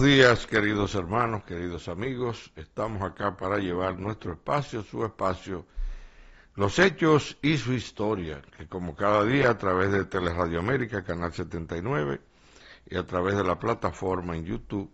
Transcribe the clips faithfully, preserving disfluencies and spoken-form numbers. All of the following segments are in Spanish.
días, queridos hermanos, queridos amigos. Estamos acá para llevar nuestro espacio, su espacio, los hechos y su historia, que como cada día a través de Teleradio América, Canal setenta y nueve, y a través de la plataforma en YouTube,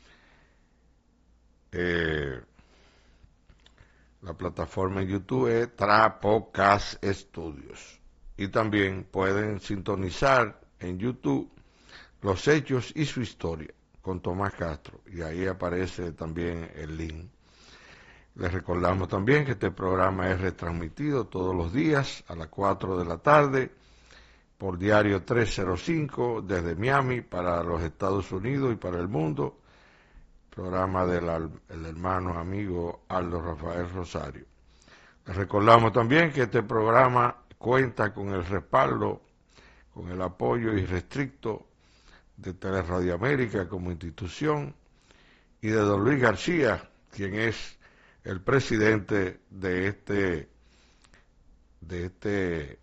eh, la plataforma en YouTube es Trapocast Studios. Y también pueden sintonizar en YouTube los hechos y su historia con Tomás Castro, y ahí aparece también el link. Les recordamos también que este programa es retransmitido todos los días a las cuatro de la tarde por Diario trescientos cinco desde Miami para los Estados Unidos y para el mundo, programa del el hermano amigo Aldo Rafael Rosario. Les recordamos también que este programa cuenta con el respaldo, con el apoyo irrestricto de Teleradio América como institución y de don Luis García, quien es el presidente de este de este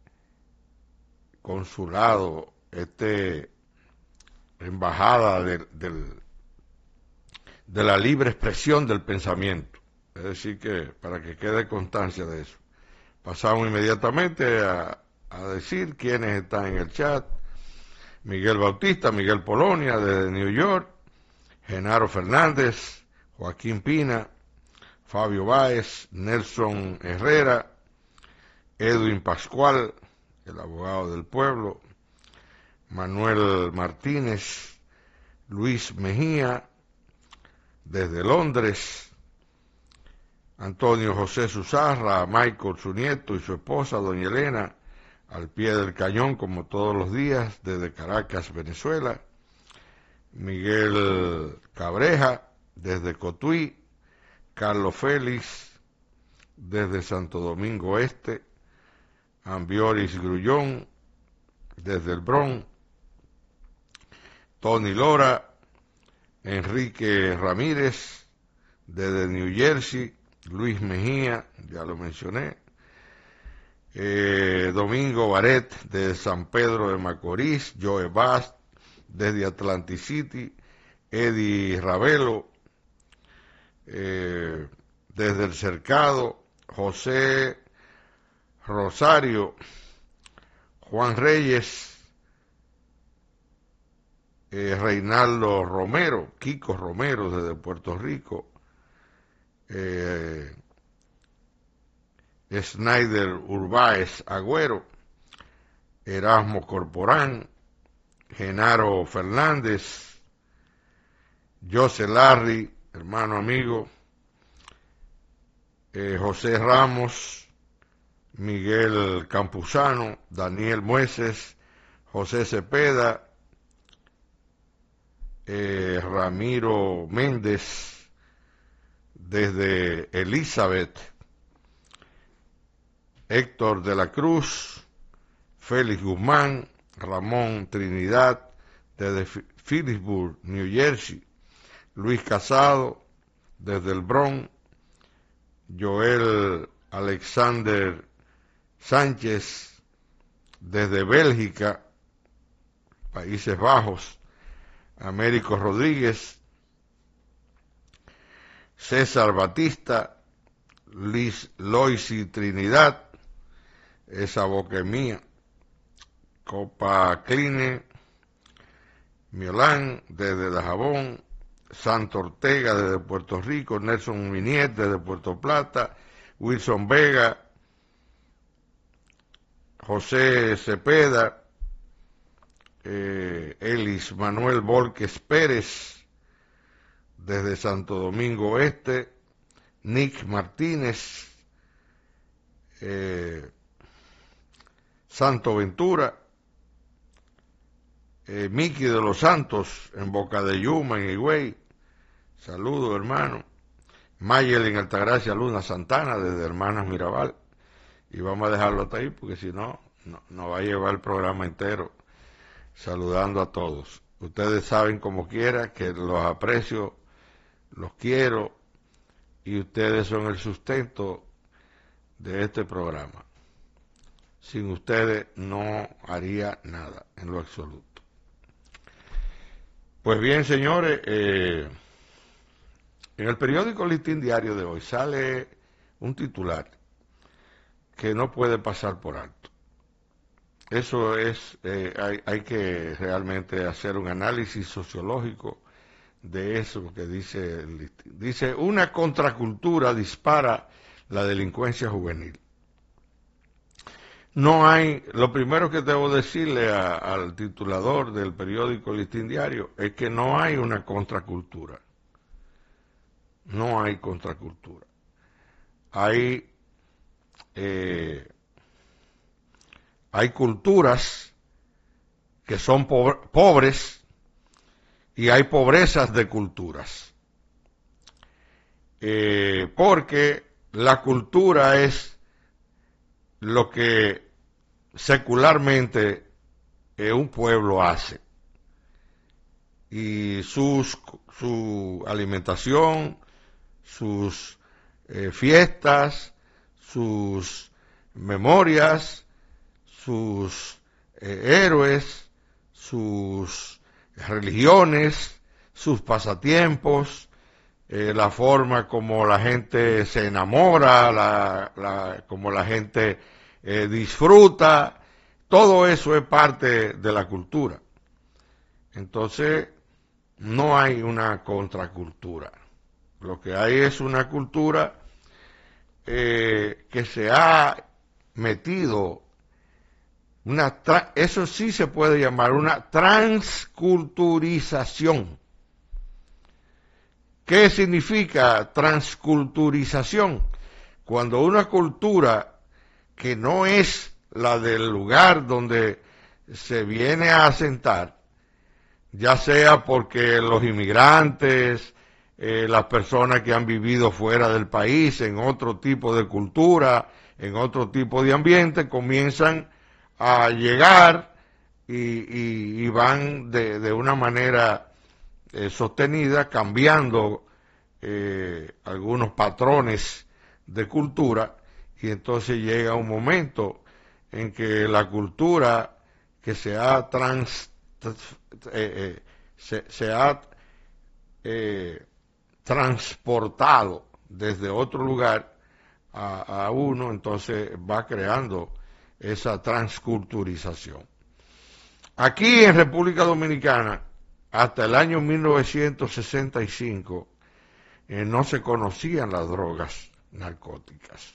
consulado, este embajada de, del, de la libre expresión del pensamiento. Es decir, que para que quede constancia de eso. Pasamos inmediatamente a, a decir quiénes están en el chat. Miguel Bautista, Miguel Polonia desde New York, Genaro Fernández, Joaquín Pina, Fabio Báez, Nelson Herrera, Edwin Pascual, el abogado del pueblo, Manuel Martínez, Luis Mejía, desde Londres, Antonio José Susarra, Michael, su nieto y su esposa, doña Elena, al pie del cañón como todos los días, desde Caracas, Venezuela, Miguel Cabreja, desde Cotuí, Carlos Félix, desde Santo Domingo Este, Ambioris Grullón, desde el Bronx, Tony Lora, Enrique Ramírez, desde New Jersey, Luis Mejía, ya lo mencioné, eh, Domingo Baret, desde San Pedro de Macorís, Joe Bast, desde Atlantic City, Eddie Ravelo, eh, desde El Cercado, José Rosario, Juan Reyes, eh, Reinaldo Romero, Kiko Romero desde Puerto Rico, eh, Snyder Urbáez Agüero, Erasmo Corporán, Genaro Fernández, José Larry, hermano amigo, eh, José Ramos, Miguel Campuzano, Daniel Mueces, José Cepeda, eh, Ramiro Méndez, desde Elizabeth, Héctor de la Cruz, Félix Guzmán, Ramón Trinidad, desde Phillipsburg, New Jersey, Luis Casado, desde el Bronx, Joel Alexander Sánchez, desde Bélgica, Países Bajos, Américo Rodríguez, César Batista, Liz Loisy Trinidad, esa boca es mía, Copa Cline, Miolán, desde Dajabón, Santo Ortega, desde Puerto Rico, Nelson Miniet, desde Puerto Plata, Wilson Vega, José Cepeda, eh, Elis Manuel Volques Pérez, desde Santo Domingo Este, Nick Martínez, eh, Santo Ventura, eh, Miki de los Santos, en Boca de Yuma, en Higüey, saludo hermano, Mayel en Altagracia Luna Santana, desde Hermanas Mirabal, y vamos a dejarlo hasta ahí, porque si no, no, no va a llevar el programa entero, saludando a todos. Ustedes saben como quiera que los aprecio, los quiero, y ustedes son el sustento de este programa. Sin ustedes no haría nada, en lo absoluto. Pues bien, señores, eh, en el periódico Listín Diario de hoy sale un titular que no puede pasar por alto. Eso es, eh, hay, hay que realmente hacer un análisis sociológico de eso que dice el Listín. Dice, una contracultura dispara la delincuencia juvenil. No hay, lo primero que debo decirle a, al titulador del periódico Listín Diario es que no hay una contracultura. No hay contracultura. Hay, eh, hay culturas que son pobre, pobres y hay pobrezas de culturas. Eh, porque la cultura es lo que secularmente eh, un pueblo hace. Y sus, su alimentación, sus eh, fiestas, sus memorias, sus eh, héroes, sus religiones, sus pasatiempos, eh, la forma como la gente se enamora, la, la, como la gente eh, disfruta, todo eso es parte de la cultura. Entonces, no hay una contracultura. Lo que hay es una cultura eh, que se ha metido, una eso sí se puede llamar una transculturización. ¿Qué significa transculturización? Cuando una cultura que no es la del lugar donde se viene a asentar, ya sea porque los inmigrantes, eh, las personas que han vivido fuera del país, en otro tipo de cultura, en otro tipo de ambiente, comienzan a llegar y, y, y van de, de una manera eh, sostenida, cambiando eh, algunos patrones de cultura, y entonces llega un momento en que la cultura que se ha trans Eh, eh, se, se ha eh, transportado desde otro lugar a, a uno, entonces va creando esa transculturización. Aquí en República Dominicana, hasta el año mil novecientos sesenta y cinco, eh, no se conocían las drogas narcóticas.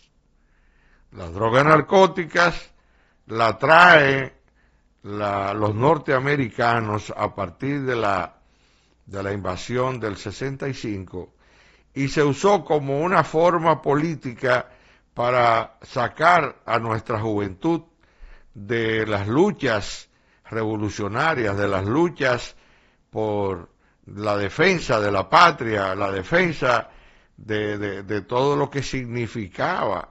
Las drogas narcóticas la trae La, los norteamericanos a partir de la, de la invasión del sesenta y cinco, y se usó como una forma política para sacar a nuestra juventud de las luchas revolucionarias, de las luchas por la defensa de la patria, la defensa de, de, de todo lo que significaba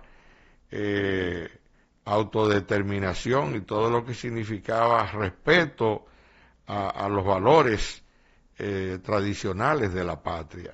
eh, autodeterminación y todo lo que significaba respeto a, a los valores eh, tradicionales de la patria.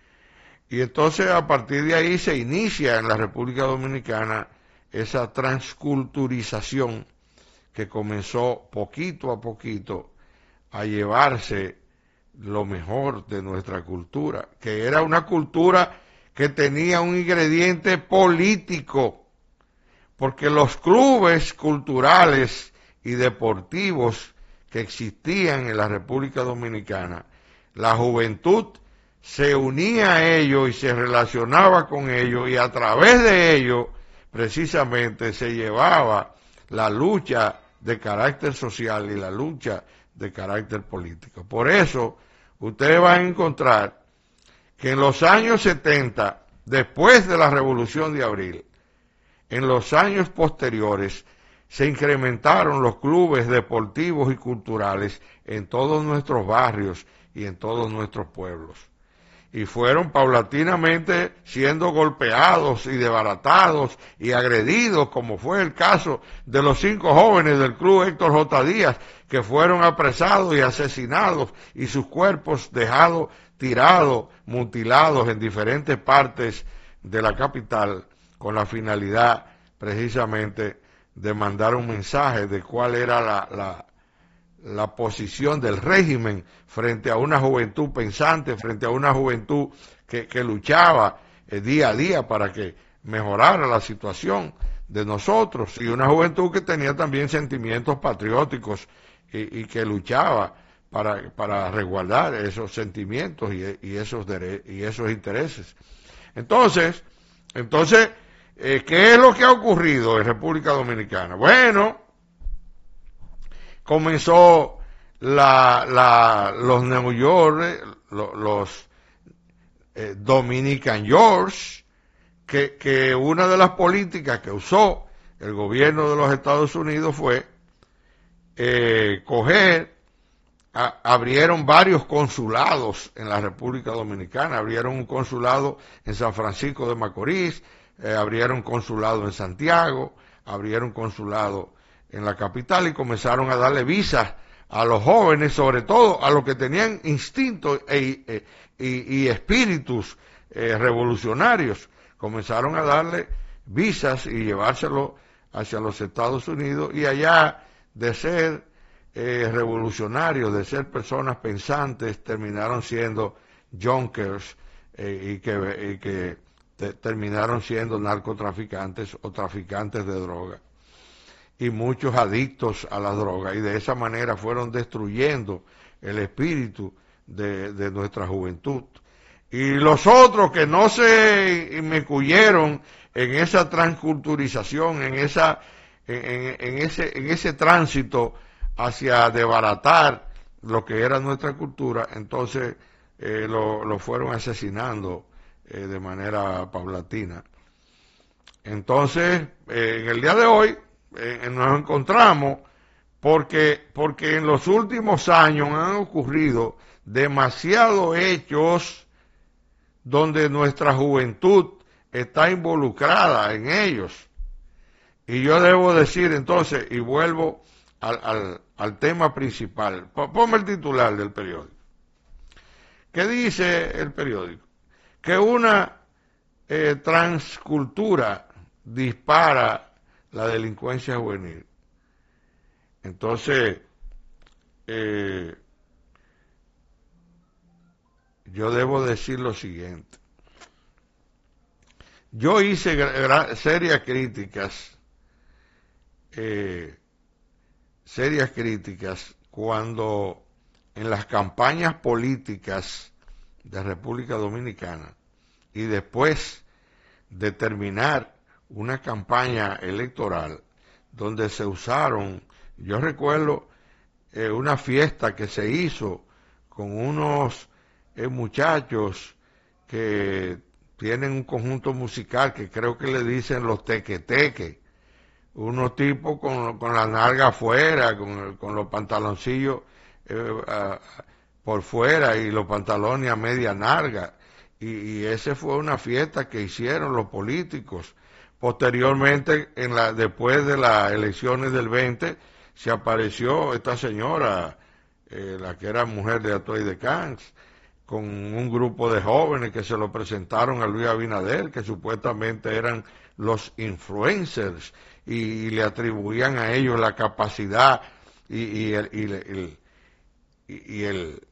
Y entonces a partir de ahí se inicia en la República Dominicana esa transculturización que comenzó poquito a poquito a llevarse lo mejor de nuestra cultura, que era una cultura que tenía un ingrediente político, porque los clubes culturales y deportivos que existían en la República Dominicana, la juventud se unía a ellos y se relacionaba con ellos, y a través de ellos precisamente se llevaba la lucha de carácter social y la lucha de carácter político. Por eso ustedes van a encontrar que en los años setenta, después de la Revolución de Abril, en los años posteriores se incrementaron los clubes deportivos y culturales en todos nuestros barrios y en todos nuestros pueblos. Y fueron paulatinamente siendo golpeados y desbaratados y agredidos, como fue el caso de los cinco jóvenes del Club Héctor J. Díaz, que fueron apresados y asesinados y sus cuerpos dejados tirados, mutilados en diferentes partes de la capital, con la finalidad precisamente de mandar un mensaje de cuál era la, la, la posición del régimen frente a una juventud pensante, frente a una juventud que, que luchaba eh, día a día para que mejorara la situación de nosotros, y una juventud que tenía también sentimientos patrióticos y, y que luchaba para, para resguardar esos sentimientos y, y, esos dere y esos intereses. Entonces, entonces eh, ¿qué es lo que ha ocurrido en República Dominicana? Bueno, comenzó la, la, los New York, los, los eh, Dominican Yorks, que, que una de las políticas que usó el gobierno de los Estados Unidos fue eh, coger, a, abrieron varios consulados en la República Dominicana, abrieron un consulado en San Francisco de Macorís, eh, abrieron un consulado en Santiago, abrieron un consulado en la capital y comenzaron a darle visas a los jóvenes, sobre todo a los que tenían instintos e, e, y, y espíritus eh, revolucionarios. Comenzaron a darle visas y llevárselo hacia los Estados Unidos, y allá, de ser eh, revolucionarios, de ser personas pensantes, terminaron siendo junkers eh, y que, y que te, terminaron siendo narcotraficantes o traficantes de droga, y muchos adictos a la droga, y de esa manera fueron destruyendo el espíritu de, de nuestra juventud. Y los otros que no se inmiscuyeron en esa transculturización, en esa, en, en, ese, en ese tránsito hacia desbaratar lo que era nuestra cultura, entonces eh, lo, lo fueron asesinando eh, de manera paulatina. Entonces, eh, en el día de hoy, Eh, nos encontramos porque, porque en los últimos años han ocurrido demasiados hechos donde nuestra juventud está involucrada en ellos. Y yo debo decir entonces, y vuelvo al, al, al tema principal, ponme el titular del periódico. ¿Qué dice el periódico? Que una eh, transcultura dispara la delincuencia juvenil. Entonces, eh, yo debo decir lo siguiente. Yo hice serias críticas, eh, serias críticas cuando en las campañas políticas de República Dominicana, y después de terminar una campaña electoral donde se usaron, yo recuerdo eh, una fiesta que se hizo con unos eh, muchachos que tienen un conjunto musical que creo que le dicen los teque-teque, unos tipos con, con la nalga afuera, con, con los pantaloncillos eh, uh, por fuera y los pantalones a media nalga, y, y esa fue una fiesta que hicieron los políticos. Posteriormente, en la, después de las elecciones del veinte, se apareció esta señora, eh, la que era mujer de Atoy de Cans, con un grupo de jóvenes que se lo presentaron a Luis Abinader, que supuestamente eran los influencers, y, y le atribuían a ellos la capacidad y, y el, y el, y, y el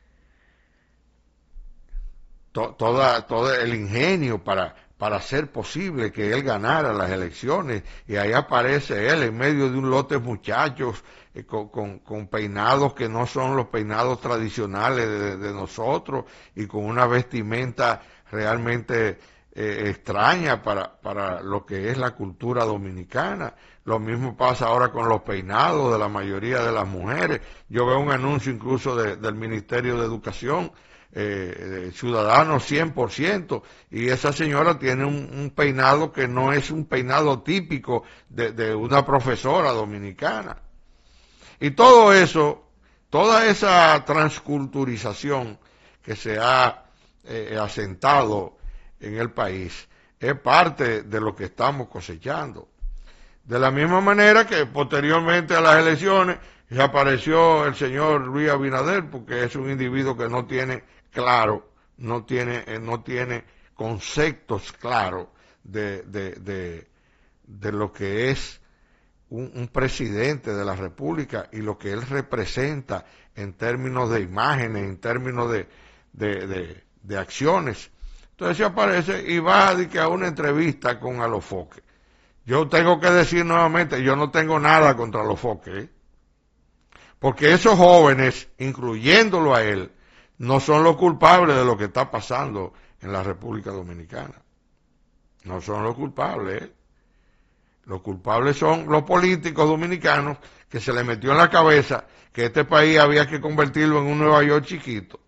to, toda, todo el ingenio para para hacer posible que él ganara las elecciones, y ahí aparece él en medio de un lote de muchachos eh, con, con, con peinados que no son los peinados tradicionales de, de nosotros, y con una vestimenta realmente eh, extraña para, para lo que es la cultura dominicana. Lo mismo pasa ahora con los peinados de la mayoría de las mujeres. Yo veo un anuncio incluso de, del Ministerio de Educación, Eh, ciudadanos cien por ciento, y esa señora tiene un, un peinado que no es un peinado típico de, de una profesora dominicana. Y todo eso, toda esa transculturización que se ha eh, asentado en el país es parte de lo que estamos cosechando. De la misma manera que posteriormente a las elecciones se apareció el señor Luis Abinader, porque es un individuo que no tiene claro, no tiene, eh, no tiene conceptos claros de, de, de, de lo que es un, un presidente de la República y lo que él representa en términos de imágenes, en términos de, de, de, de acciones. Entonces se aparece y va a, a una entrevista con Alofoque. Yo tengo que decir nuevamente, yo no tengo nada contra Alofoque, ¿eh? Porque esos jóvenes, incluyéndolo a él, no son los culpables de lo que está pasando en la República Dominicana. No son los culpables, ¿eh? Los culpables son los políticos dominicanos que se les metió en la cabeza que este país había que convertirlo en un Nueva York chiquito.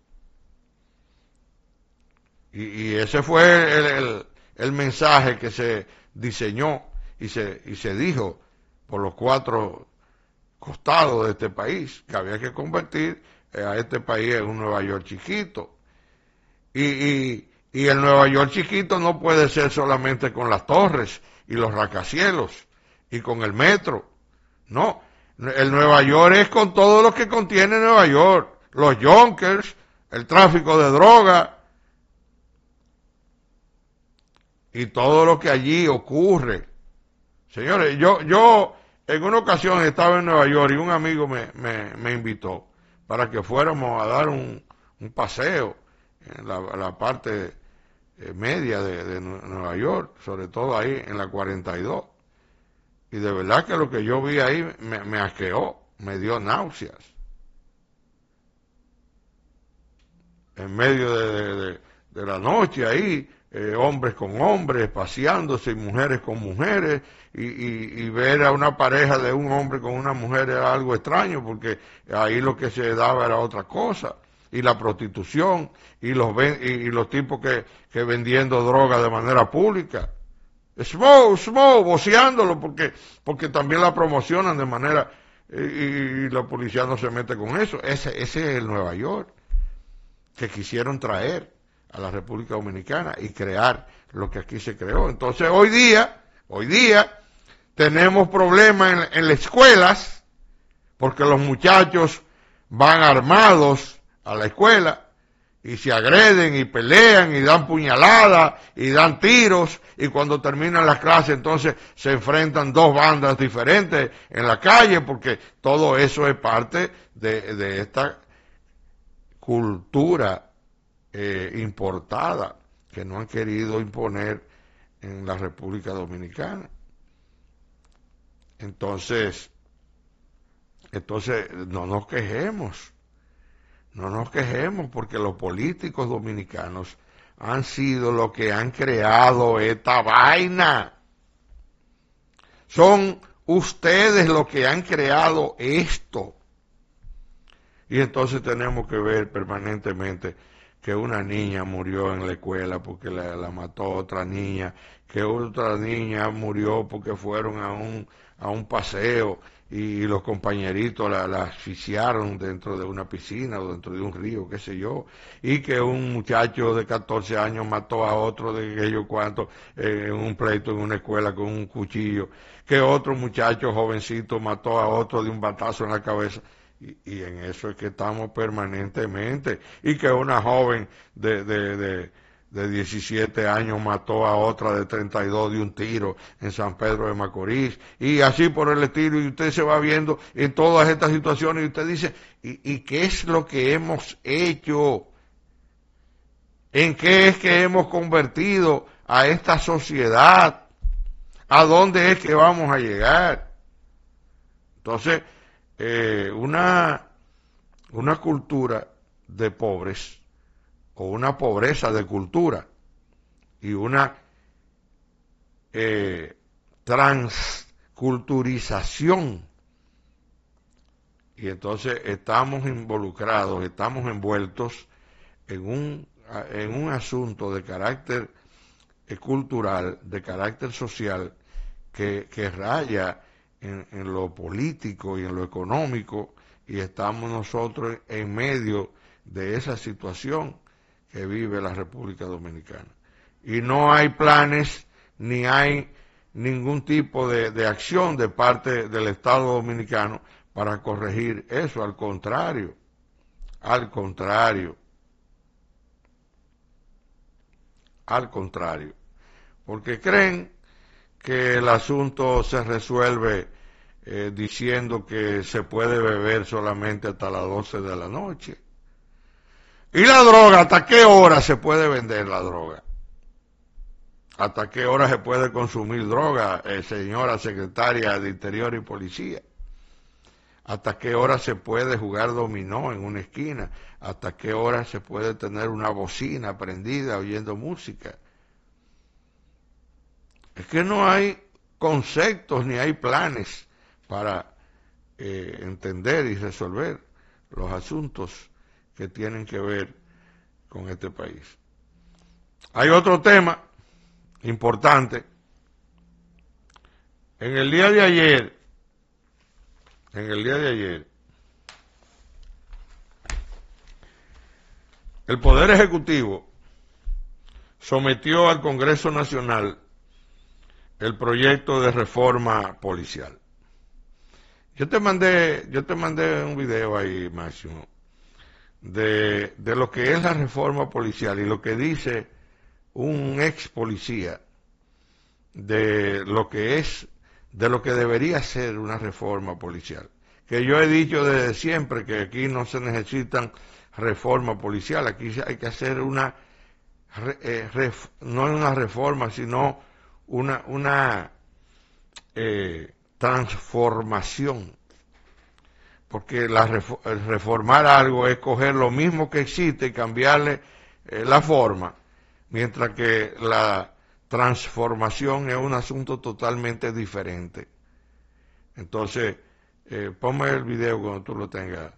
Y, y ese fue el, el, el mensaje que se diseñó y se, y se dijo por los cuatro costados de este país, que había que convertir a este país en un Nueva York chiquito. Y, y, y el Nueva York chiquito no puede ser solamente con las torres y los rascacielos y con el metro. No, el Nueva York es con todo lo que contiene Nueva York. Los junkers, el tráfico de droga y todo lo que allí ocurre. Señores, yo, yo en una ocasión estaba en Nueva York y un amigo me, me, me invitó para que fuéramos a dar un, un paseo en la, la parte eh, media de, de Nueva York, sobre todo ahí en la cuarenta y dos. Y de verdad que lo que yo vi ahí me, me asqueó, me dio náuseas. En medio de, de, de, de la noche ahí, eh, hombres con hombres, paseándose, y mujeres con mujeres, y, y, y ver a una pareja de un hombre con una mujer era algo extraño, porque ahí lo que se daba era otra cosa. Y la prostitución, y los, ven, y, y los tipos que, que vendiendo droga de manera pública. Smoke, smoke, voceándolo, porque, porque también la promocionan de manera, y, y la policía no se mete con eso. Ese, ese es el Nueva York que quisieron traer a la República Dominicana y crear lo que aquí se creó. Entonces hoy día, hoy día, tenemos problemas en, en las escuelas, porque los muchachos van armados a la escuela, y se agreden y pelean y dan puñaladas y dan tiros, y cuando terminan las clases entonces se enfrentan dos bandas diferentes en la calle, porque todo eso es parte de, de esta cultura eh, importada que no han querido imponer en la República Dominicana. Entonces, entonces no nos quejemos. No nos quejemos, porque los políticos dominicanos han sido los que han creado esta vaina. Son ustedes los que han creado esto. Y entonces tenemos que ver permanentemente que una niña murió en la escuela porque la, la mató otra niña, que otra niña murió porque fueron a un, a un paseo y los compañeritos la, la asfixiaron dentro de una piscina o dentro de un río, qué sé yo, y que un muchacho de catorce años mató a otro de aquellos cuantos eh, en un pleito en una escuela con un cuchillo, que otro muchacho jovencito mató a otro de un batazo en la cabeza. Y, y en eso es que estamos permanentemente, y que una joven de, de, de, de diecisiete años mató a otra de treinta y dos de un tiro en San Pedro de Macorís, y así por el estilo, y usted se va viendo en todas estas situaciones y usted dice, ¿y, y qué es lo que hemos hecho? ¿En qué es que hemos convertido a esta sociedad? ¿A dónde es que vamos a llegar? Entonces, Eh, una, una cultura de pobres, o una pobreza de cultura, y una eh, transculturización. Y entonces estamos involucrados, estamos envueltos en un, en un asunto de carácter eh, cultural, de carácter social, que, que raya En, en lo político y en lo económico, y estamos nosotros en medio de esa situación que vive la República Dominicana. Y no hay planes, ni hay ningún tipo de, de acción de parte del Estado Dominicano para corregir eso, al contrario, al contrario, al contrario, porque creen que el asunto se resuelve eh, diciendo que se puede beber solamente hasta las doce de la noche. ¿Y la droga? ¿Hasta qué hora se puede vender la droga? ¿Hasta qué hora se puede consumir droga, eh, señora secretaria de Interior y Policía? ¿Hasta qué hora se puede jugar dominó en una esquina? ¿Hasta qué hora se puede tener una bocina prendida oyendo música? Es que no hay conceptos ni hay planes para eh, entender y resolver los asuntos que tienen que ver con este país. Hay otro tema importante. En el día de ayer, en el día de ayer, el Poder Ejecutivo sometió al Congreso Nacional el proyecto de reforma policial. Yo te mandé, yo te mandé un video ahí, Máximo, de, de lo que es la reforma policial y lo que dice un ex policía de lo que es, de lo que debería ser una reforma policial. Que yo he dicho desde siempre que aquí no se necesitan reforma policial, aquí hay que hacer una, eh, ref, no una reforma, sino una, una eh, transformación. Porque la, reformar algo es coger lo mismo que existe y cambiarle eh, la forma, mientras que la transformación es un asunto totalmente diferente. Entonces, eh, ponme el video cuando tú lo tengas.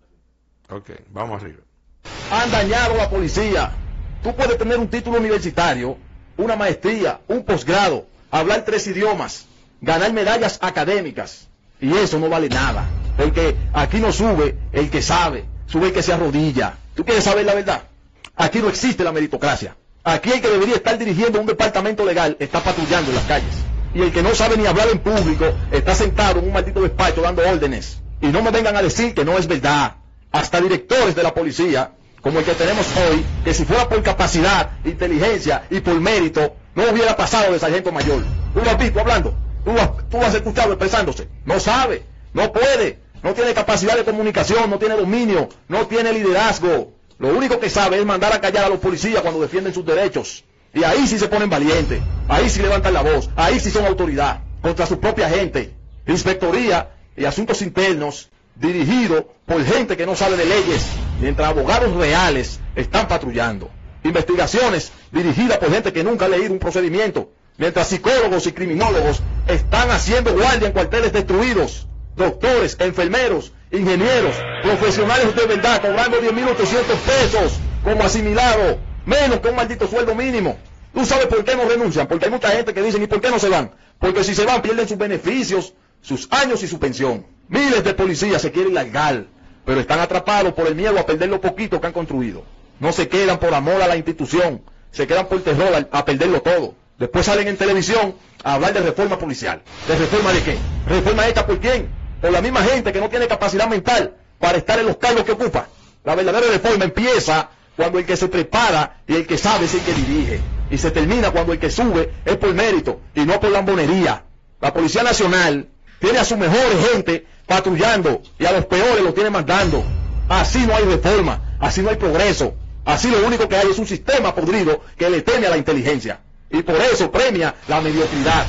Ok, vamos arriba. Han dañado a la policía. Tú puedes tener un título universitario, una maestría, un posgrado, hablar tres idiomas, ganar medallas académicas, y eso no vale nada. Porque aquí no sube el que sabe, sube el que se arrodilla. ¿Tú quieres saber la verdad? Aquí no existe la meritocracia. Aquí el que debería estar dirigiendo un departamento legal está patrullando en las calles. Y el que no sabe ni hablar en público está sentado en un maldito despacho dando órdenes. Y no me vengan a decir que no es verdad. Hasta directores de la policía, como el que tenemos hoy, que si fuera por capacidad, inteligencia y por mérito, no hubiera pasado de sargento mayor. ¿Tú lo has visto hablando? ¿Tú lo has, tú lo has escuchado expresándose? No sabe, no puede, no tiene capacidad de comunicación, no tiene dominio, no tiene liderazgo. Lo único que sabe es mandar a callar a los policías cuando defienden sus derechos. Y ahí sí se ponen valientes, ahí sí levantan la voz, ahí sí son autoridad contra su propia gente. Inspectoría y asuntos internos dirigido por gente que no sabe de leyes, mientras abogados reales están patrullando. Investigaciones dirigidas por gente que nunca ha leído un procedimiento, mientras psicólogos y criminólogos están haciendo guardia en cuarteles destruidos. Doctores, enfermeros, ingenieros, profesionales de verdad, cobrando diez mil ochocientos pesos como asimilado, menos que un maldito sueldo mínimo. ¿Tú sabes por qué no renuncian? Porque hay mucha gente que dicen, ¿y por qué no se van? Porque si se van pierden sus beneficios, sus años y su pensión. Miles de policías se quieren largar, pero están atrapados por el miedo a perder lo poquito que han construido. No se quedan por amor a la institución, se quedan por terror a perderlo todo. Después salen en televisión a hablar de reforma policial. ¿De reforma de qué? ¿Reforma hecha por quién? Por la misma gente que no tiene capacidad mental para estar en los cargos que ocupa. La verdadera reforma empieza cuando el que se prepara y el que sabe es el que dirige. Y se termina cuando el que sube es por mérito y no por lambonería. La Policía Nacional tiene a sus mejores gente patrullando y a los peores los tiene mandando. Así no hay reforma, así no hay progreso. Así lo único que hay es un sistema podrido que le teme a la inteligencia. Y por eso premia la mediocridad.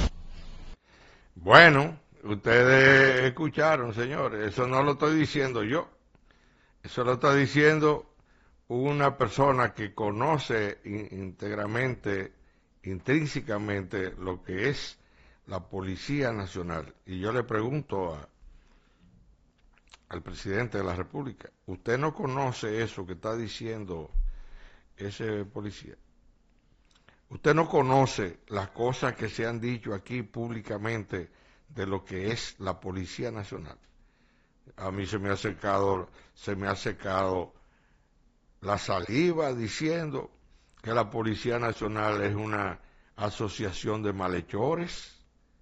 Bueno, ustedes escucharon, señores, eso no lo estoy diciendo yo. Eso lo está diciendo una persona que conoce íntegramente, intrínsecamente lo que es la Policía Nacional. Y yo le pregunto a, al presidente de la República, ¿usted no conoce eso que está diciendo ese policía? ¿Usted no conoce las cosas que se han dicho aquí públicamente de lo que es la Policía Nacional? A mí se me ha secado, se me ha secado la saliva diciendo que la Policía Nacional es una asociación de malhechores.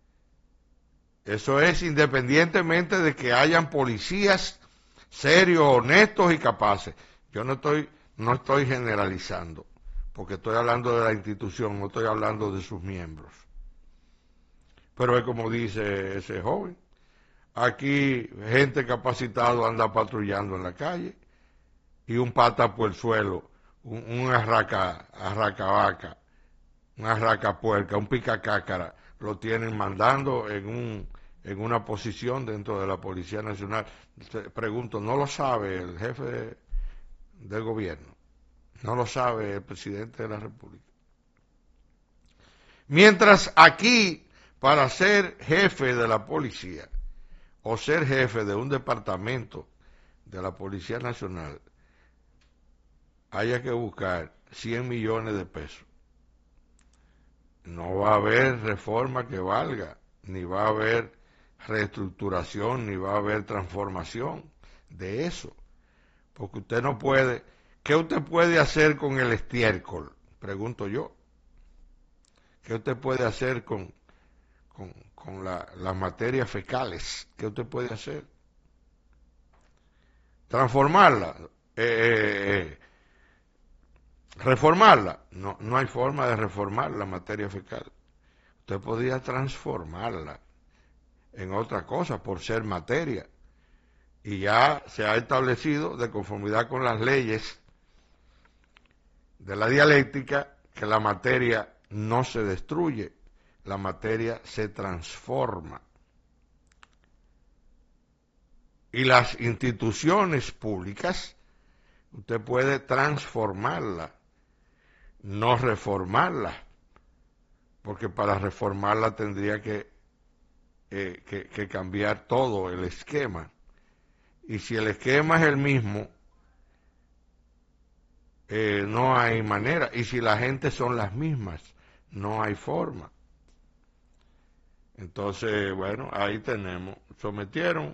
Eso es independientemente de que hayan policías serios, honestos y capaces. Yo no estoy, no estoy generalizando, porque estoy hablando de la institución, no estoy hablando de sus miembros. Pero es como dice ese joven, aquí gente capacitada anda patrullando en la calle y un pata por el suelo, un, un arraca, arracabaca, un arracapuerca, un picacácara, lo tienen mandando en un en una posición dentro de la Policía Nacional. Te pregunto, ¿no lo sabe el jefe de, del gobierno? ¿No lo sabe el presidente de la República? Mientras aquí, para ser jefe de la policía o ser jefe de un departamento de la Policía Nacional, haya que buscar cien millones de pesos. No va a haber reforma que valga, ni va a haber reestructuración, ni va a haber transformación de eso. Porque usted no puede... ¿Qué usted puede hacer con el estiércol? Pregunto yo. ¿Qué usted puede hacer con, con, con la, las materias fecales? ¿Qué usted puede hacer? Transformarla. Eh, eh, eh, reformarla. No, no hay forma de reformar la materia fecal. Usted podría transformarla en otra cosa por ser materia. Y ya se ha establecido, de conformidad con las leyes de la dialéctica, que la materia no se destruye, la materia se transforma. Y las instituciones públicas, usted puede transformarla, no reformarla, porque para reformarla tendría que, eh, que, que cambiar todo el esquema. Y si el esquema es el mismo, eh, no hay manera. Y si la gente son las mismas, no hay forma. Entonces, bueno, ahí tenemos. Sometieron.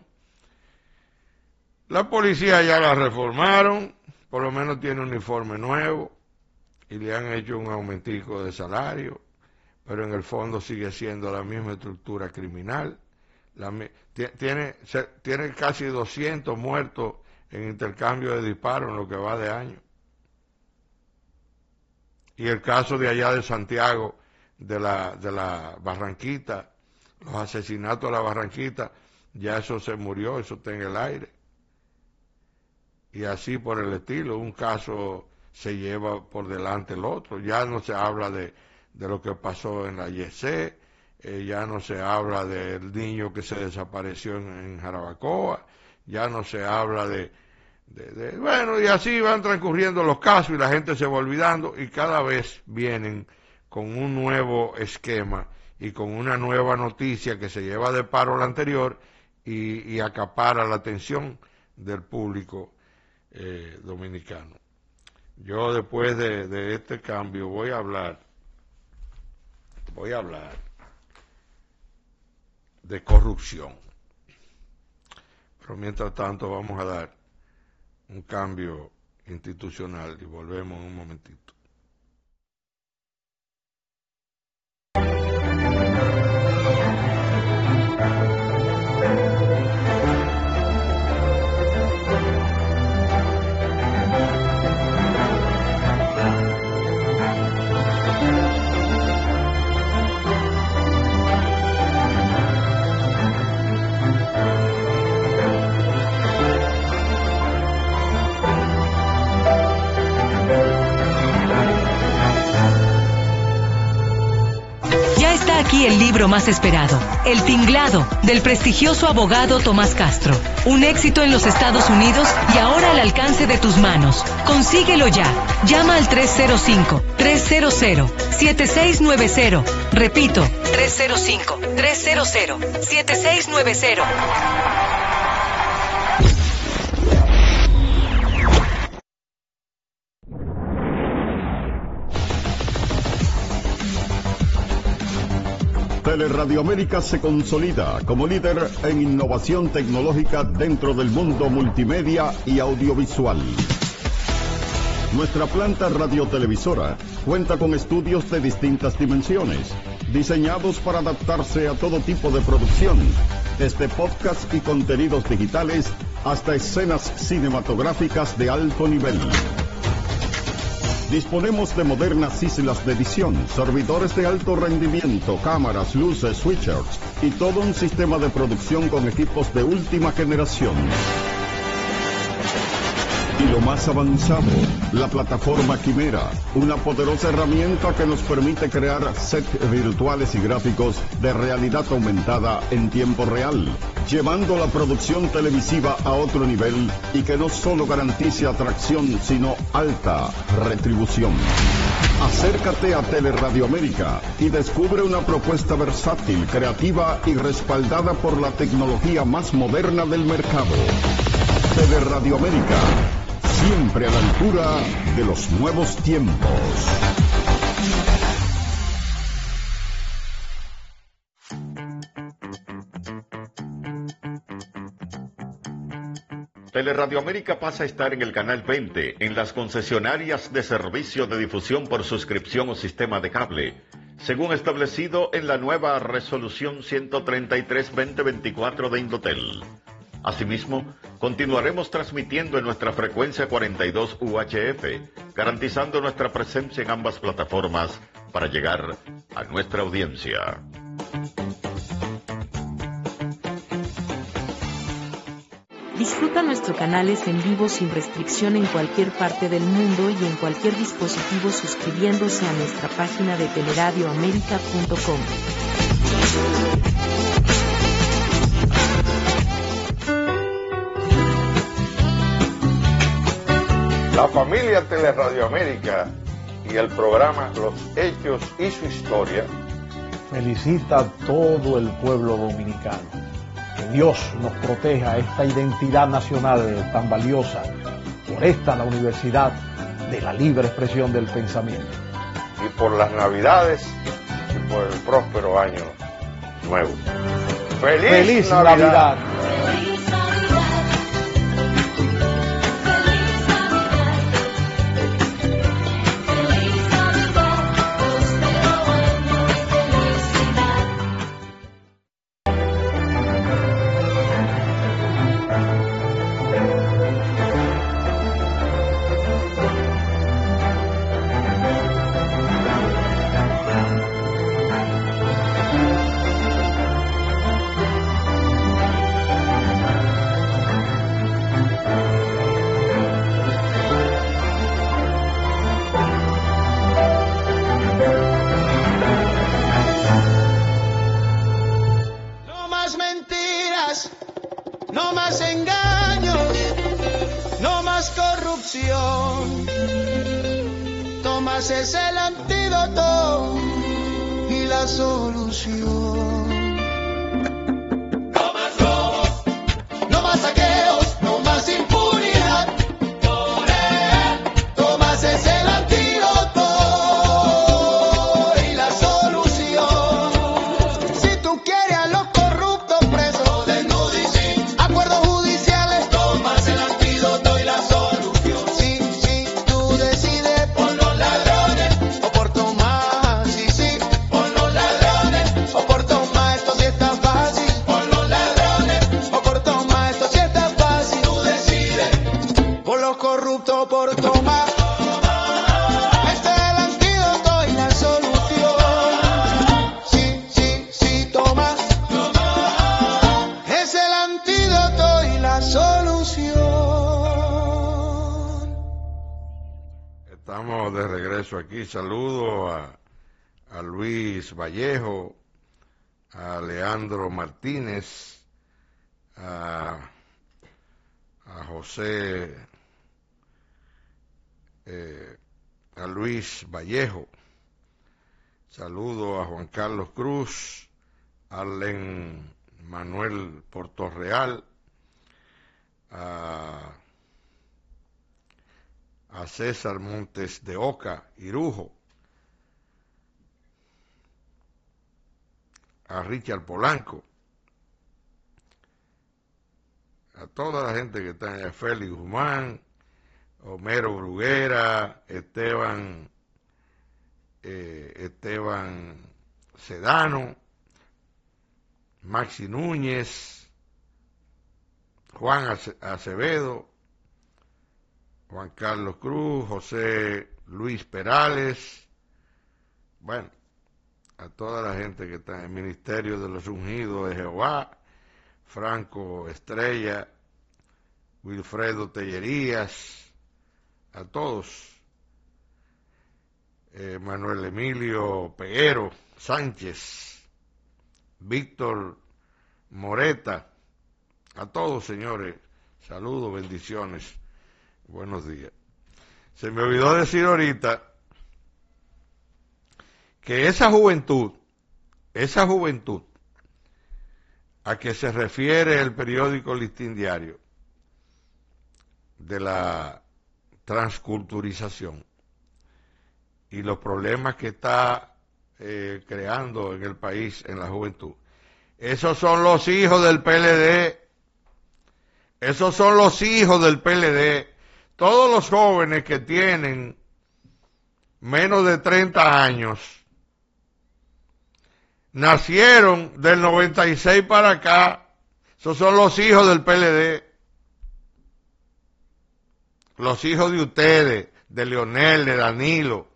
La policía ya la reformaron, por lo menos tiene un uniforme nuevo y le han hecho un aumentico de salario, pero en el fondo sigue siendo la misma estructura criminal. La, tiene, tiene casi doscientos muertos en intercambio de disparos en lo que va de año. Y el caso de allá de Santiago, de la, de la Barranquita, los asesinatos de la Barranquita, ya eso se murió, eso está en el aire. Y así por el estilo, un caso se lleva por delante el otro. Ya no se habla de, de lo que pasó en la Y C, eh, ya no se habla del niño que se desapareció en, en Jarabacoa, ya no se habla de, de, de... Bueno, y así van transcurriendo los casos y la gente se va olvidando y cada vez vienen con un nuevo esquema y con una nueva noticia que se lleva de paro la anterior y, y acapara la atención del público eh, dominicano. Yo después de, de este cambio voy a hablar, voy a hablar de corrupción. Pero mientras tanto vamos a dar un cambio institucional y volvemos en un momentito. Aquí el libro más esperado, El Tinglado, del prestigioso abogado Tomás Castro. Un éxito en los Estados Unidos y ahora al alcance de tus manos. Consíguelo ya. Llama al tres cero cinco, tres cero cero, siete seis nueve cero. Repito, tres cero cinco, tres cero cero, siete seis nueve cero. Teleradio América se consolida como líder en innovación tecnológica dentro del mundo multimedia y audiovisual. Nuestra planta radiotelevisora cuenta con estudios de distintas dimensiones, diseñados para adaptarse a todo tipo de producción, desde podcast y contenidos digitales hasta escenas cinematográficas de alto nivel. Disponemos de modernas islas de edición, servidores de alto rendimiento, cámaras, luces, switchers y todo un sistema de producción con equipos de última generación. Y lo más avanzado, la plataforma Quimera, una poderosa herramienta que nos permite crear sets virtuales y gráficos de realidad aumentada en tiempo real, llevando la producción televisiva a otro nivel y que no solo garantice atracción, sino alta retribución. Acércate a Teleradio América y descubre una propuesta versátil, creativa y respaldada por la tecnología más moderna del mercado. Teleradio América, siempre a la altura de los nuevos tiempos. Teleradio América pasa a estar en el canal veinte, en las concesionarias de servicio de difusión por suscripción o sistema de cable, según establecido en la nueva resolución ciento treinta y tres barra veinte veinticuatro de Indotel. Asimismo, continuaremos transmitiendo en nuestra frecuencia cuarenta y dos U H F, garantizando nuestra presencia en ambas plataformas para llegar a nuestra audiencia. Disfruta nuestros canales en vivo sin restricción en cualquier parte del mundo y en cualquier dispositivo suscribiéndose a nuestra página de teleradio américa punto com. La familia Teleradio América y el programa Los Hechos y su Historia felicita a todo el pueblo dominicano. Que Dios nos proteja esta identidad nacional tan valiosa. Por esta la Universidad de la Libre Expresión del Pensamiento. y por las Navidades y por el próspero año nuevo. ¡Feliz, ¡Feliz Navidad! Navidad! No más engaños, no más corrupción. Tomás es el antídoto y la solución. No más robos, no más saqueos, no más impunidad. Por él, Tomás es el antídoto y la solución. Si tú quieres a los corruptos presos, desnudicen, acuerdos judiciales, Tomás el antídoto y la solución. Sí, sí, tú decides por los ladrones o por Tomás. Sí, sí, por los ladrones o por Tomás. Esto sí está fácil. Por los ladrones o por Tomás. Esto sí está fácil. Tú decides por los corruptos o por Tomás. Este es el antídoto y la solución. Sí, sí, sí, Tomás. Es el antídoto y la solución. Estamos de regreso aquí. Saludo a, a Luis Vallejo, a Leandro Martínez, a, a José, eh, a Luis Vallejo. Saludo a Juan Carlos Cruz, a Len Manuel Portorreal, a, a César Montes de Oca, Irujo, a Richard Polanco, a toda la gente que está allá, Félix Guzmán, Homero Bruguera, Esteban, eh, Esteban Sedano, Maxi Núñez, Juan Ace- Acevedo, Juan Carlos Cruz, José Luis Perales, bueno, a toda la gente que está en el Ministerio de los Ungidos de Jehová, Franco Estrella, Wilfredo Tellerías, a todos, eh, Manuel Emilio Peguero Sánchez, Víctor Moreta, a todos, señores, saludos, bendiciones, buenos días. Se me olvidó decir ahorita que esa juventud, esa juventud a que se refiere el periódico Listín Diario de la transculturización y los problemas que está eh, creando en el país, en la juventud, esos son los hijos del P L D, esos son los hijos del P L D, todos los jóvenes que tienen menos de treinta años, nacieron del noventa y seis para acá, esos son los hijos del P L D, los hijos de ustedes, de Leonel, de Danilo,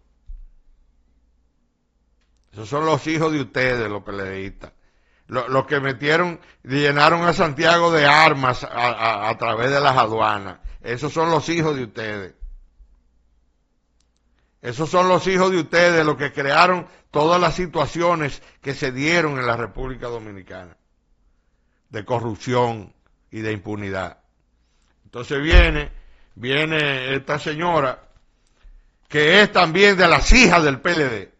esos son los hijos de ustedes, los PLDistas, los, los que metieron, llenaron a Santiago de armas a, a, a través de las aduanas, esos son los hijos de ustedes. Esos son los hijos de ustedes, los que crearon todas las situaciones que se dieron en la República Dominicana, de corrupción y de impunidad. Entonces viene, viene esta señora, que es también de las hijas del P L D,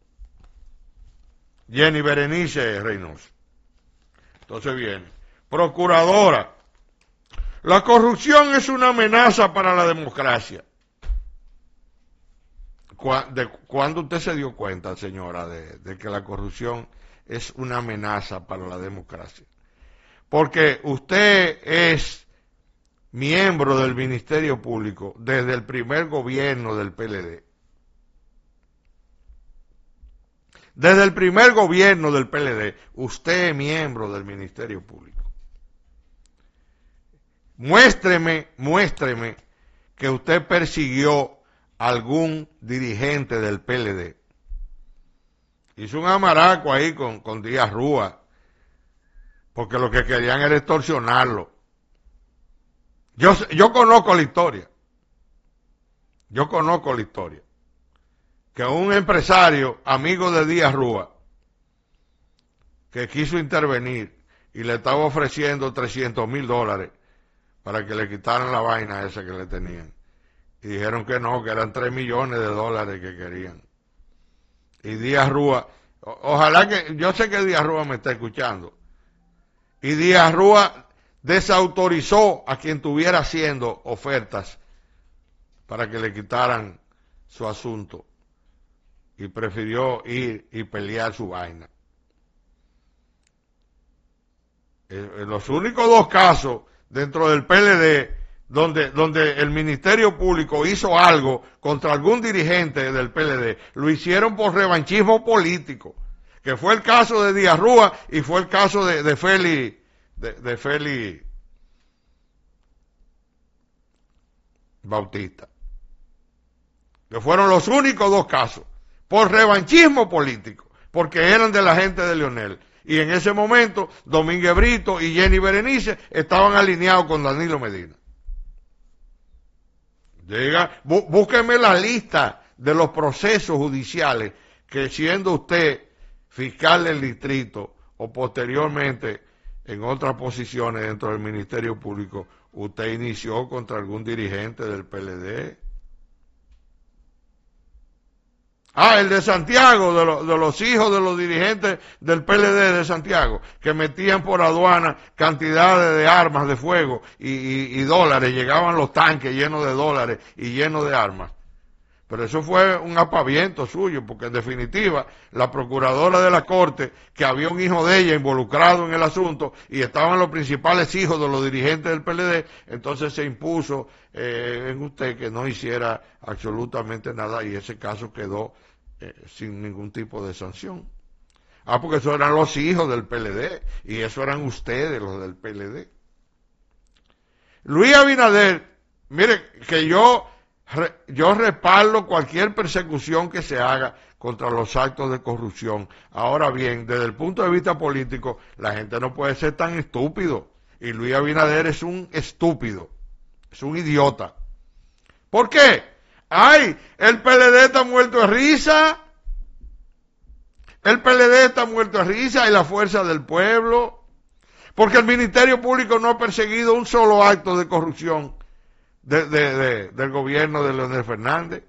Jenny Berenice Reynoso. Entonces viene, procuradora, la corrupción es una amenaza para la democracia. ¿De cuándo usted se dio cuenta, señora, de, de que la corrupción es una amenaza para la democracia? Porque usted es miembro del Ministerio Público desde el primer gobierno del P L D. Desde el primer gobierno del P L D, usted es miembro del Ministerio Público. Muéstreme, muéstreme que usted persiguió algún dirigente del P L D. Hizo un amaraco ahí con, con Díaz Rúa, porque lo que querían era extorsionarlo. Yo, yo conozco la historia. Yo conozco la historia. Que un empresario, amigo de Díaz Rúa, que quiso intervenir y le estaba ofreciendo trescientos mil dólares para que le quitaran la vaina esa que le tenían. Y dijeron que no, que eran tres millones de dólares que querían. Y Díaz Rúa, o, ojalá que, yo sé que Díaz Rúa me está escuchando. Y Díaz Rúa desautorizó a quien estuviera haciendo ofertas para que le quitaran su asunto. Y prefirió ir y pelear su vaina. En los únicos dos casos dentro del P L D Donde, donde el Ministerio Público hizo algo contra algún dirigente del P L D, lo hicieron por revanchismo político, que fue el caso de Díaz Rúa y fue el caso de, de Félix, de, de Félix Bautista, que fueron los únicos dos casos, por revanchismo político, porque eran de la gente de Leonel, y en ese momento Domínguez Brito y Jenny Berenice estaban alineados con Danilo Medina. Llega, bú, búsqueme la lista de los procesos judiciales que, siendo usted fiscal del distrito o posteriormente en otras posiciones dentro del Ministerio Público, usted inició contra algún dirigente del P L D. Ah, el de Santiago, de, lo, de los hijos de los dirigentes del P L D de Santiago, que metían por aduana cantidades de armas de fuego y, y, y dólares, llegaban los tanques llenos de dólares y llenos de armas. Pero eso fue un apaviento suyo, porque en definitiva, la procuradora de la Corte, que había un hijo de ella involucrado en el asunto, y estaban los principales hijos de los dirigentes del P L D, entonces se impuso eh, en usted que no hiciera absolutamente nada, y ese caso quedó eh, sin ningún tipo de sanción. Ah, porque esos eran los hijos del P L D, y eso eran ustedes, los del P L D. Luis Abinader, mire, que yo Re, yo respaldo cualquier persecución que se haga contra los actos de corrupción. Ahora bien, desde el punto de vista político, la gente no puede ser tan estúpido. Y Luis Abinader es un estúpido, es un idiota. ¿Por qué? ¡Ay! El P L D está muerto de risa. El P L D está muerto de risa y la fuerza del pueblo. Porque el Ministerio Público no ha perseguido un solo acto de corrupción de, de, de, del gobierno de Leonel Fernández.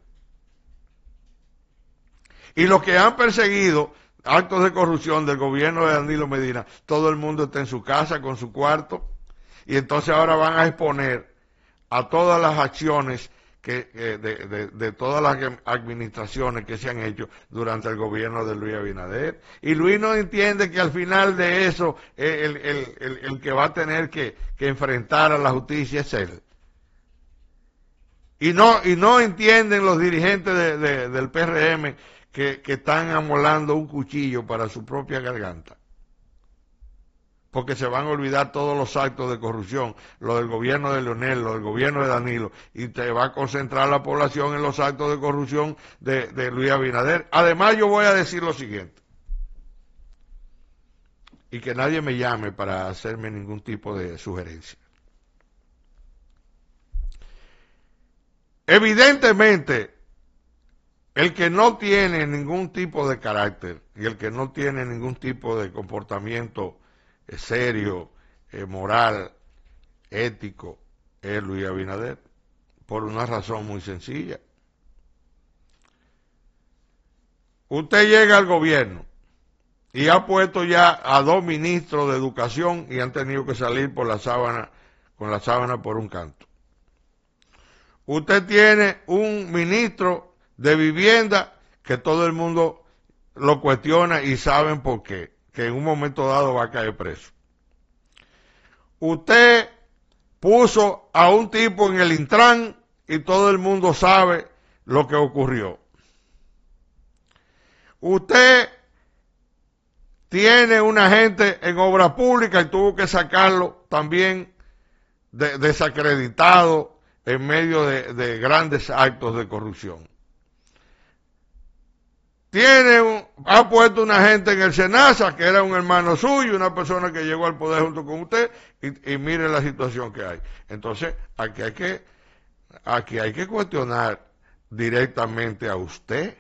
Y los que han perseguido actos de corrupción del gobierno de Danilo Medina, todo el mundo está en su casa con su cuarto, y entonces ahora van a exponer a todas las acciones que, que de, de, de todas las administraciones que se han hecho durante el gobierno de Luis Abinader. Y Luis no entiende que al final de eso el, el, el, el que va a tener que, que enfrentar a la justicia es él. Y no, y no entienden los dirigentes de, de, del P R M que, que están amolando un cuchillo para su propia garganta. Porque se van a olvidar todos los actos de corrupción, lo del gobierno de Leonel, lo del gobierno de Danilo, y te va a concentrar la población en los actos de corrupción de, de Luis Abinader. Además, yo voy a decir lo siguiente, y que nadie me llame para hacerme ningún tipo de sugerencia. Evidentemente, el que no tiene ningún tipo de carácter y el que no tiene ningún tipo de comportamiento eh, serio, eh, moral, ético, es Luis Abinader, por una razón muy sencilla. Usted llega al gobierno y ha puesto ya a dos ministros de educación y han tenido que salir por la sábana, con la sábana por un canto. Usted tiene un ministro de vivienda que todo el mundo lo cuestiona y saben por qué, que en un momento dado va a caer preso. Usted puso a un tipo en el Intran y todo el mundo sabe lo que ocurrió. Usted tiene una gente en obra pública y tuvo que sacarlo también de, desacreditado en medio de, de grandes actos de corrupción. Tiene un, ha puesto una gente en el SENASA, que era un hermano suyo, una persona que llegó al poder junto con usted, y, y mire la situación que hay. Entonces, aquí hay que, aquí hay que cuestionar directamente a usted.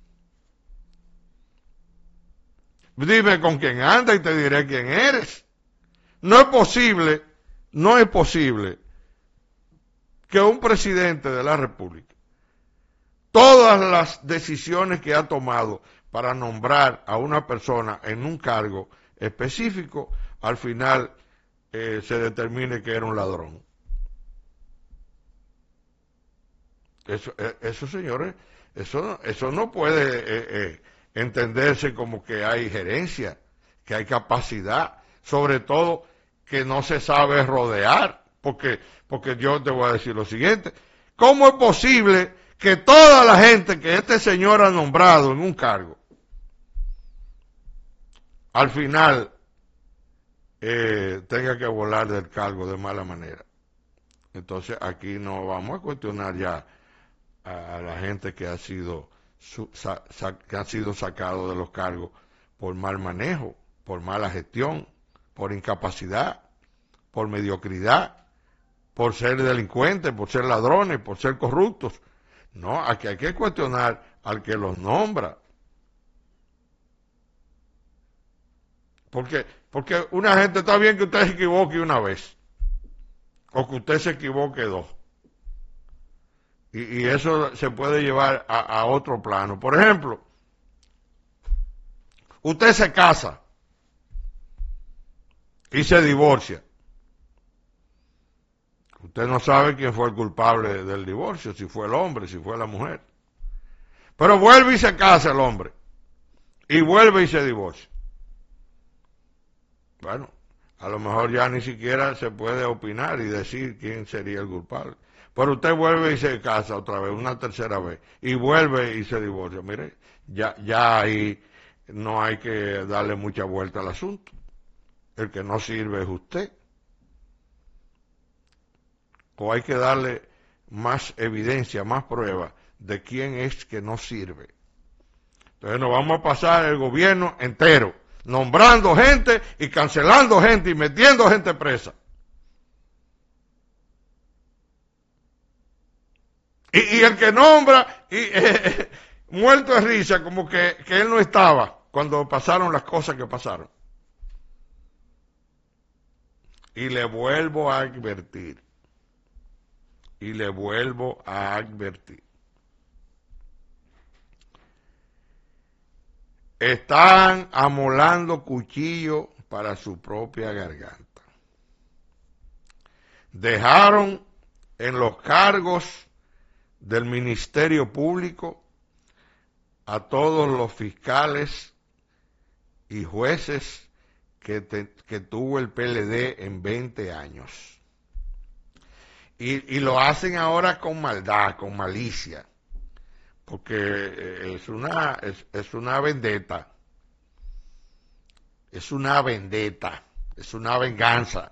Dime con quién anda y te diré quién eres. No es posible, no es posible que un presidente de la República, todas las decisiones que ha tomado para nombrar a una persona en un cargo específico, al final eh, se determine que era un ladrón. Eso, eh, eso señores, eso, eso no puede eh, eh, entenderse como que hay gerencia, que hay capacidad, sobre todo que no se sabe rodear, porque, porque yo te voy a decir lo siguiente, ¿cómo es posible que toda la gente que este señor ha nombrado en un cargo, al final eh, tenga que volar del cargo de mala manera? Entonces aquí no vamos a cuestionar ya a, a la gente que ha sido su, sa, sa, que ha sido sacado de los cargos por mal manejo, por mala gestión, por incapacidad, por mediocridad, por ser delincuentes, por ser ladrones, por ser corruptos. No, aquí hay que cuestionar al que los nombra. Porque, porque una gente, está bien que usted se equivoque una vez, o que usted se equivoque dos. Y, y eso se puede llevar a, a otro plano. Por ejemplo, usted se casa y se divorcia. Usted no sabe quién fue el culpable del divorcio, si fue el hombre, si fue la mujer. Pero vuelve y se casa el hombre. Y vuelve y se divorcia. Bueno, a lo mejor ya ni siquiera se puede opinar y decir quién sería el culpable. Pero usted vuelve y se casa otra vez, una tercera vez. Y vuelve y se divorcia. Mire, ya, ya ahí no hay que darle mucha vuelta al asunto. El que no sirve es usted. O hay que darle más evidencia, más prueba de quién es que no sirve. Entonces nos vamos a pasar el gobierno entero nombrando gente y cancelando gente y metiendo gente presa. Y, y el que nombra, y, eh, muerto de risa, como que, que él no estaba cuando pasaron las cosas que pasaron. Y le vuelvo a advertir, y le vuelvo a advertir. Están amolando cuchillo para su propia garganta. Dejaron en los cargos del Ministerio Público a todos los fiscales y jueces que, te, que tuvo el P L D en veinte años. Y, y lo hacen ahora con maldad, con malicia, porque es una, es, es una vendetta, es una vendetta, es una venganza.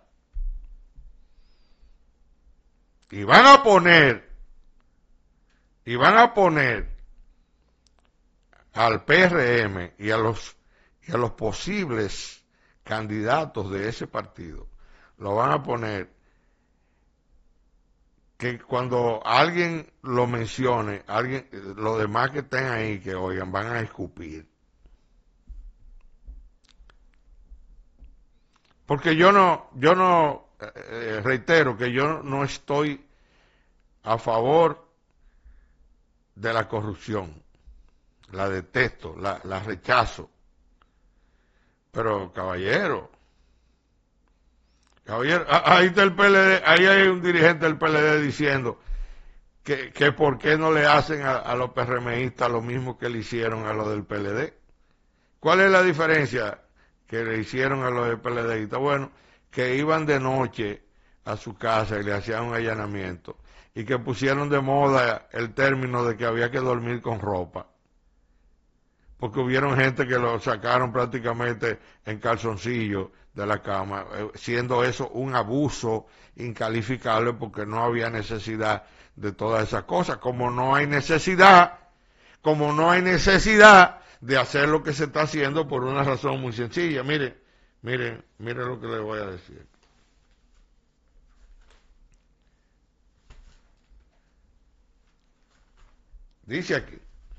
Y van a poner, y van a poner al P R M y a los, y a los posibles candidatos de ese partido, lo van a poner que cuando alguien lo mencione, alguien, los demás que estén ahí, que oigan, van a escupir. Porque yo no, yo no, eh, reitero que yo no estoy a favor de la corrupción. La detesto, la, la rechazo. Pero, caballero, caballero, ahí está el P L D, ahí hay un dirigente del P L D diciendo que, que por qué no le hacen a, a los PRMistas lo mismo que le hicieron a los del P L D. ¿Cuál es la diferencia que le hicieron a los del P L D? Bueno, que iban de noche a su casa y le hacían un allanamiento, y que pusieron de moda el término de que había que dormir con ropa, porque hubieron gente que lo sacaron prácticamente en calzoncillo de la cama, siendo eso un abuso incalificable, porque no había necesidad de todas esas cosas, como no hay necesidad, como no hay necesidad de hacer lo que se está haciendo por una razón muy sencilla. Miren, miren, miren lo que les voy a decir. Dice aquí: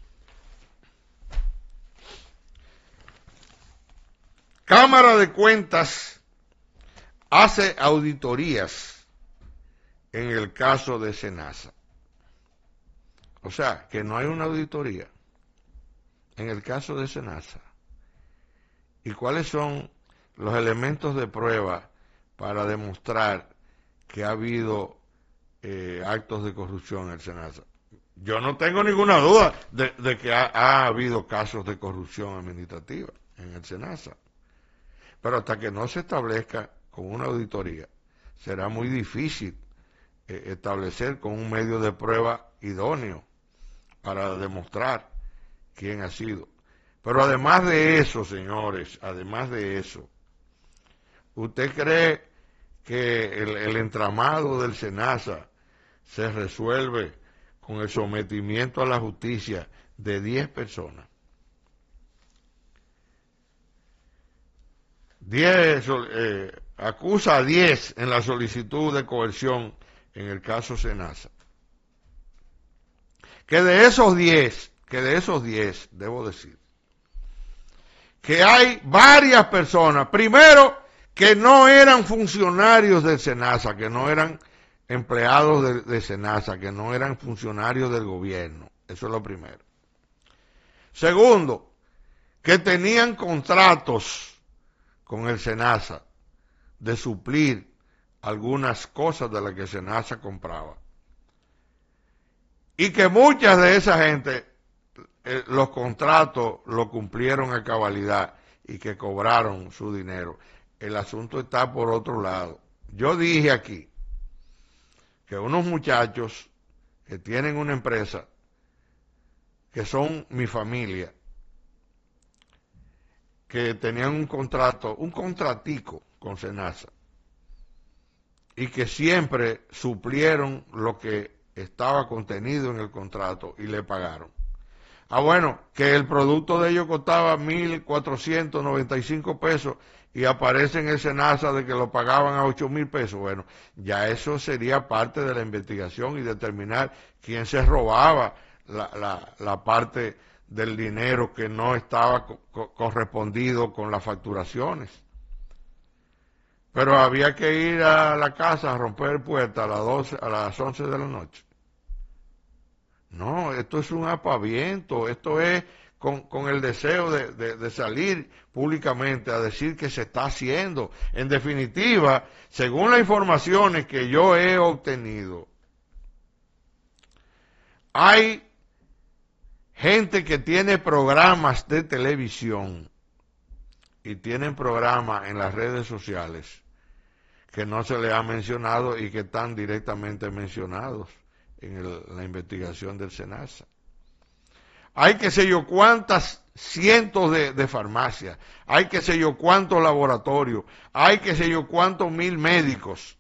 Cámara de Cuentas hace auditorías en el caso de Senasa. O sea, que no hay una auditoría en el caso de Senasa. ¿Y cuáles son los elementos de prueba para demostrar que ha habido eh, actos de corrupción en el Senasa? Yo no tengo ninguna duda de, de que ha, ha habido casos de corrupción administrativa en el Senasa. Pero hasta que no se establezca con una auditoría, será muy difícil eh, establecer con un medio de prueba idóneo para demostrar quién ha sido. Pero además de eso, señores, además de eso, ¿usted cree que el, el entramado del Senasa se resuelve con el sometimiento a la justicia de diez personas? diez, eh, acusa a diez en la solicitud de coerción en el caso Senasa. Que de esos diez, que de esos diez, debo decir, que hay varias personas, primero, que no eran funcionarios del Senasa, que no eran empleados de, de Senasa, que no eran funcionarios del gobierno. Eso es lo primero. Segundo, que tenían contratos con el Senasa de suplir algunas cosas de las que Senasa compraba. Y que muchas de esa gente eh, los contratos los cumplieron a cabalidad y que cobraron su dinero. El asunto está por otro lado. Yo dije aquí que unos muchachos que tienen una empresa, que son mi familia, que tenían un contrato, un contratico con Senasa, y que siempre suplieron lo que estaba contenido en el contrato y le pagaron. Ah, bueno, que el producto de ellos costaba mil cuatrocientos noventa y cinco pesos y aparece en el SENASA de que lo pagaban a ocho mil pesos. Bueno, ya eso sería parte de la investigación y determinar quién se robaba la, la, la parte del dinero que no estaba co co correspondido con las facturaciones. Pero había que ir a la casa a romper puertas a las doce, a las once de la noche. No, esto es un apaviento, esto es con, con el deseo de, de, de salir públicamente a decir que se está haciendo. En definitiva, según las informaciones que yo he obtenido, hay gente que tiene programas de televisión y tienen programas en las redes sociales que no se les ha mencionado y que están directamente mencionados en el, la investigación del SENASA. Hay que sé yo cuántas cientos de, de farmacias, hay que sé yo cuántos laboratorios, hay que sé yo cuántos mil médicos.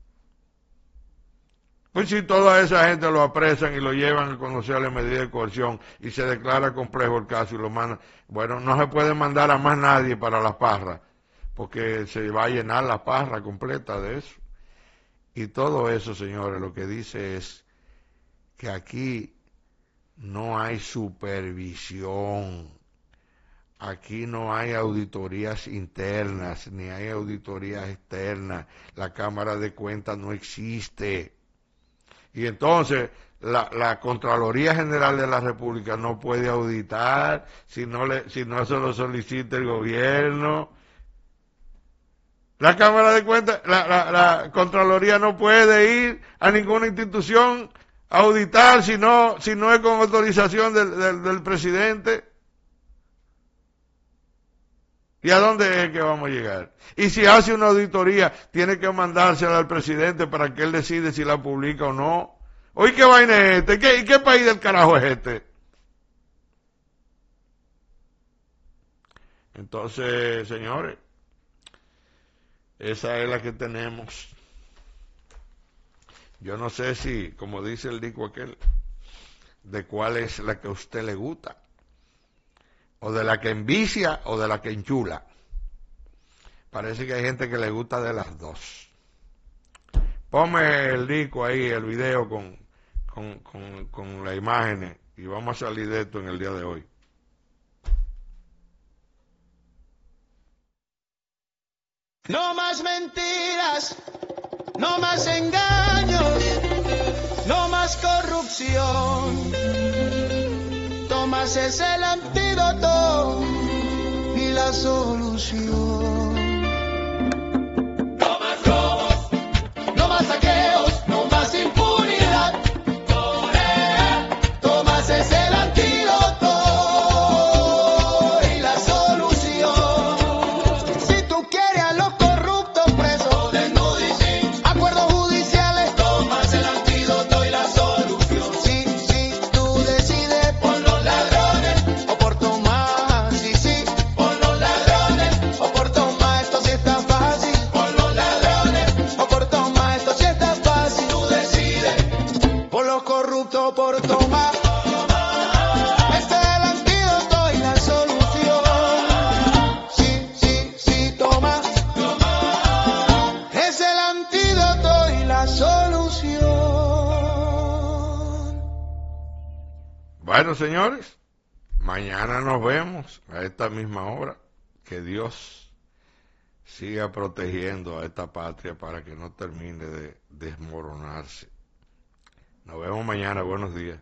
Pues si toda esa gente lo apresan y lo llevan a conocer la medida de coerción y se declara complejo el caso y lo mandan, bueno, no se puede mandar a más nadie para las parras, porque se va a llenar la parra completa de eso. Y todo eso, señores, lo que dice es que aquí no hay supervisión, aquí no hay auditorías internas, ni hay auditorías externas, la Cámara de Cuentas no existe. Y entonces la, la Contraloría General de la República no puede auditar si no, le, si no se lo solicita el gobierno. La Cámara de Cuentas, la, la, la Contraloría no puede ir a ninguna institución a auditar si no, si no es con autorización del, del, del presidente. ¿Y a dónde es que vamos a llegar? Y si hace una auditoría, tiene que mandársela al presidente para que él decide si la publica o no. Oye, ¿qué vaina es este? ¿Qué, ¿Y qué país del carajo es este? Entonces, señores, esa es la que tenemos. Yo no sé si, como dice el dico aquel, de cuál es la que a usted le gusta, o de la que envicia o de la que enchula. Parece que hay gente que le gusta de las dos. Ponme el disco ahí, el video con, con, con, con las imágenes, y vamos a salir de esto en el día de hoy. No más mentiras, no más engaños, no más corrupción. Tomás es el antídoto y la solución. No más robos, no más saqueos, no más impunidad. Tomás es el antídoto y la solución. Si tú quieres a los corruptos presos, desnudicen, acuerdos judiciales. Tomás el antídoto y la solución. Sí, sí, tú decides por los ladrones o por Tomás. Sí, sí, por los ladrones o por Tomás. Esto sí está fácil. Por los ladrones o por Tomás. Esto sí está fácil. Tú decides por los corruptos o por Tomás. Este es el antídoto y la solución. Sí, sí, sí, Tomás. Es el antídoto y la solución. Bueno, señores, mañana nos vemos a esta misma hora. Que Dios siga protegiendo a esta patria para que no termine de desmoronarse. Nos vemos mañana. Buenos días.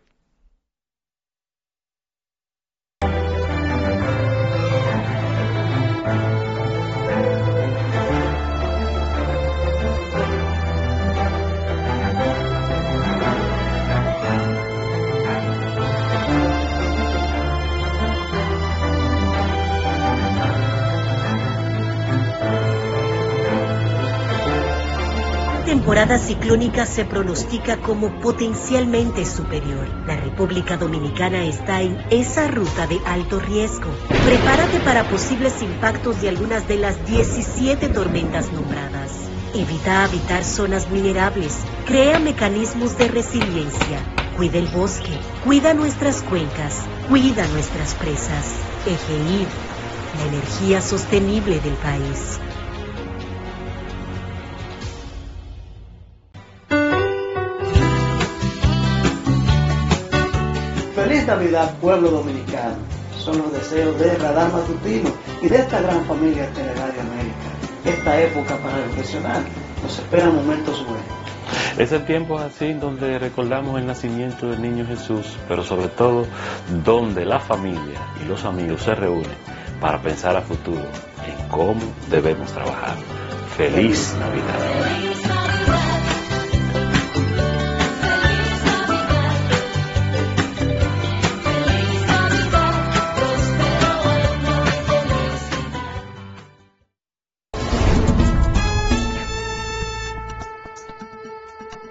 Temporada ciclónica se pronostica como potencialmente superior. La República Dominicana está en esa ruta de alto riesgo. Prepárate para posibles impactos de algunas de las diecisiete tormentas nombradas. Evita habitar zonas vulnerables. Crea mecanismos de resiliencia. Cuida el bosque. Cuida nuestras cuencas. Cuida nuestras presas. EGIR, la energía sostenible del país. Feliz Navidad, pueblo dominicano. Son los deseos de Radar Matutino y de esta gran familia Teleradio América. Esta época para reflexionar, nos esperan momentos buenos. Es el tiempo así donde recordamos el nacimiento del niño Jesús, pero sobre todo donde la familia y los amigos se reúnen para pensar a futuro en cómo debemos trabajar. ¡Feliz Navidad!